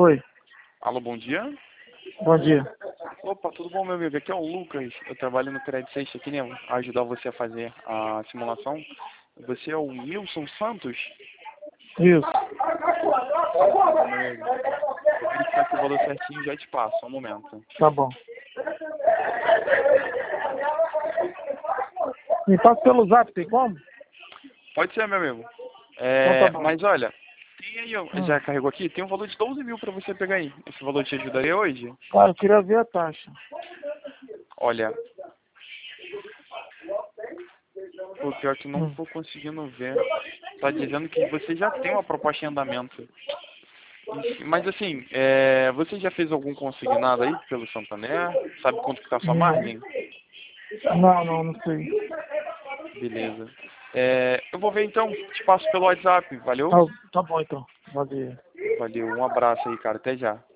Oi, Alô, bom dia. bom dia. Opa, tudo bom, meu amigo? Aqui é o Lucas. Eu trabalho no Crédito Sexta aqui, né? Ajudar você a fazer a simulação. Você é o Nilson Santos? Isso. Meu amigo. Vou verificar aqui o valor certinho e já te passo. Só um momento. Tá bom. Me passa pelo zap, tem como? Pode ser, meu amigo. Então tá bom. Mas olha, tem aí, já Hum. carregou aqui? Tem um valor de 12 mil pra você pegar aí. Esse valor te ajudaria hoje? Cara, eu queria ver a taxa. Olha, o pior que não Hum. tô conseguindo ver. Tá dizendo que você já tem uma proposta em andamento. Mas assim, você já fez algum consignado aí pelo Santander? Sabe quanto que tá a sua margem? Não sei. Beleza. Eu vou ver então, te passo pelo WhatsApp, valeu? Tá bom então. Valeu. Valeu, um abraço aí, cara, até já.